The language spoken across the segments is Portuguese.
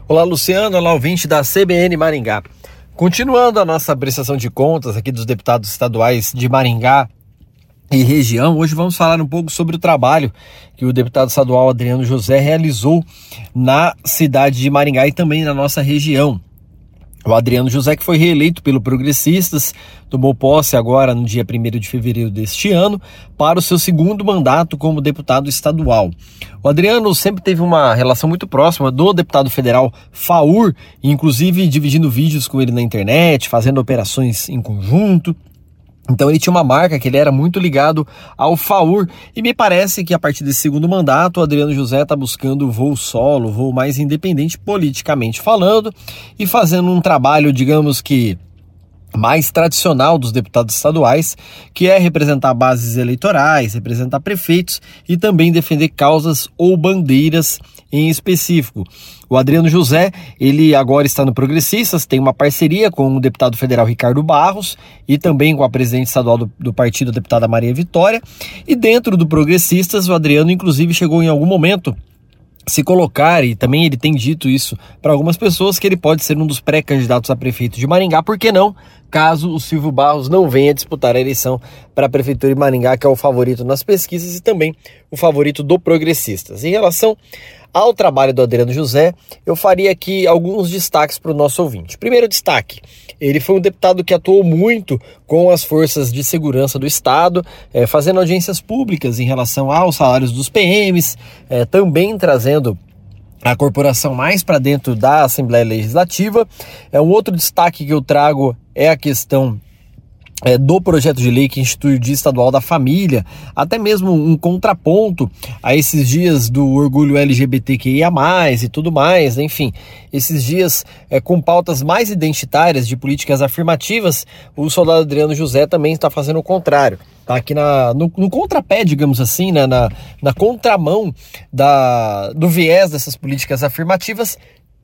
Olá, Luciano, olá, ouvinte da CBN Maringá. Continuando a nossa prestação de contas aqui dos deputados estaduais de Maringá e região, hoje vamos falar um pouco sobre o trabalho que o deputado estadual Adriano José realizou na cidade de Maringá e também na nossa região. O Adriano José, que foi reeleito pelo Progressistas, tomou posse agora no dia 1º de fevereiro deste ano para o seu segundo mandato como deputado estadual. O Adriano sempre teve uma relação muito próxima do deputado federal Faur, inclusive dividindo vídeos com ele na internet, fazendo operações em conjunto. Então ele tinha uma marca que ele era muito ligado ao Faur e me parece que a partir desse segundo mandato o Adriano José está buscando voo solo, voo mais independente politicamente falando e fazendo um trabalho, digamos que mais tradicional dos deputados estaduais, que é representar bases eleitorais, representar prefeitos e também defender causas ou bandeiras em específico. O Adriano José, ele agora está no Progressistas, tem uma parceria com o deputado federal Ricardo Barros e também com a presidente estadual do partido, a deputada Maria Vitória. E dentro do Progressistas, o Adriano inclusive chegou em algum momento se colocar, e também ele tem dito isso para algumas pessoas, que ele pode ser um dos pré-candidatos a prefeito de Maringá, por que não, caso o Silvio Barros não venha disputar a eleição para a prefeitura de Maringá, que é o favorito nas pesquisas e também o favorito do Progressistas. Em relação ao trabalho do Adriano José, eu faria aqui alguns destaques para o nosso ouvinte. Primeiro destaque, ele foi um deputado que atuou muito com as forças de segurança do Estado, fazendo audiências públicas em relação aos salários dos PMs, também trazendo a corporação mais para dentro da Assembleia Legislativa. Um outro destaque que eu trago é a questão do projeto de lei que institui o Dia Estadual da Família, até mesmo um contraponto a esses dias do orgulho LGBTQIA+, e tudo mais, enfim, esses dias com pautas mais identitárias de políticas afirmativas. O soldado Adriano José também está fazendo o contrário, tá aqui no contrapé, digamos assim, né, na contramão do viés dessas políticas afirmativas.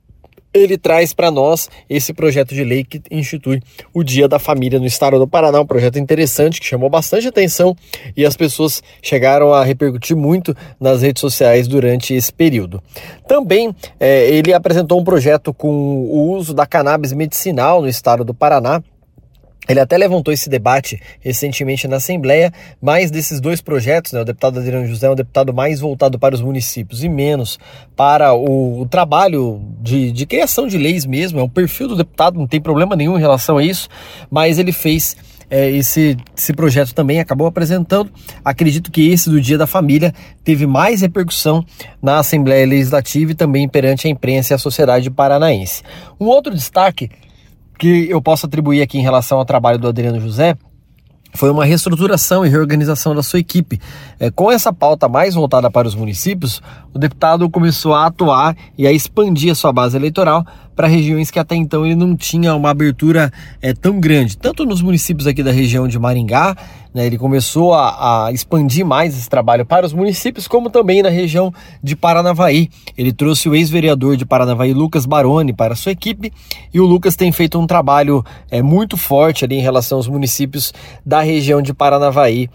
Ele traz para nós esse projeto de lei que institui o Dia da Família no estado do Paraná, um projeto interessante que chamou bastante atenção e as pessoas chegaram a repercutir muito nas redes sociais durante esse período. Também ele apresentou um projeto com o uso da cannabis medicinal no estado do Paraná. Ele até levantou esse debate recentemente na Assembleia, mas desses dois projetos, né, o deputado Adriano José é um deputado mais voltado para os municípios e menos para o trabalho de criação de leis mesmo. É o perfil do deputado, não tem problema nenhum em relação a isso, mas ele fez esse projeto também, acabou apresentando. Acredito que esse do Dia da Família teve mais repercussão na Assembleia Legislativa e também perante a imprensa e a sociedade paranaense. Um outro destaque que eu posso atribuir aqui em relação ao trabalho do Adriano José foi uma reestruturação e reorganização da sua equipe. Com essa pauta mais voltada para os municípios, o deputado começou a atuar e a expandir a sua base eleitoral para regiões que até então ele não tinha uma abertura tão grande. Tanto nos municípios aqui da região de Maringá, né, ele começou a expandir mais esse trabalho para os municípios, como também na região de Paranavaí. Ele trouxe o ex-vereador de Paranavaí, Lucas Baroni, para a sua equipe, e o Lucas tem feito um trabalho muito forte ali em relação aos municípios da região de Paranavaí,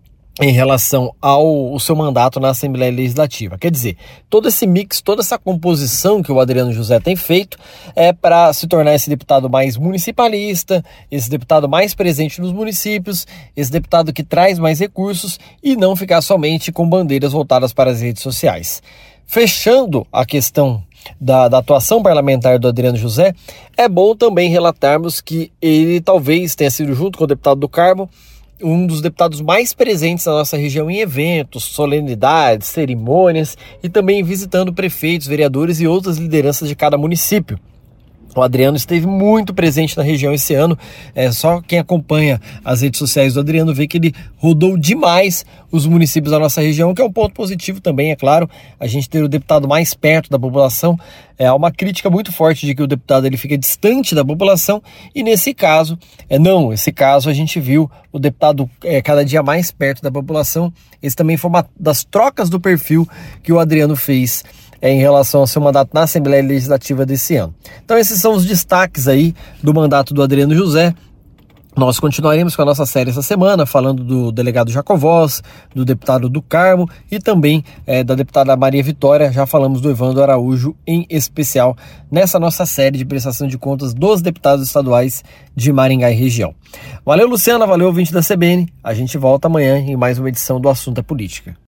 em relação ao seu mandato na Assembleia Legislativa. Quer dizer, todo esse mix, toda essa composição que o Adriano José tem feito é para se tornar esse deputado mais municipalista, esse deputado mais presente nos municípios, esse deputado que traz mais recursos e não ficar somente com bandeiras voltadas para as redes sociais. Fechando a questão da atuação parlamentar do Adriano José, é bom também relatarmos que ele talvez tenha sido, junto com o deputado do Carmo, um dos deputados mais presentes na nossa região em eventos, solenidades, cerimônias e também visitando prefeitos, vereadores e outras lideranças de cada município. O Adriano esteve muito presente na região esse ano. Só quem acompanha as redes sociais do Adriano vê que ele rodou demais os municípios da nossa região, que é um ponto positivo também, é claro. A gente ter o deputado mais perto da população. Há uma crítica muito forte de que o deputado ele fica distante da população, e nesse caso, nesse caso a gente viu o deputado cada dia mais perto da população. Esse também foi uma das trocas do perfil que o Adriano fez em relação ao seu mandato na Assembleia Legislativa desse ano. Então esses são os destaques aí do mandato do Adriano José. Nós continuaremos com a nossa série essa semana, falando do delegado Jacovós, do deputado do Carmo e também da deputada Maria Vitória. Já falamos do Evandro Araújo em especial nessa nossa série de prestação de contas dos deputados estaduais de Maringá e região. Valeu, Luciana, valeu, ouvinte da CBN. A gente volta amanhã em mais uma edição do Assunto é Política.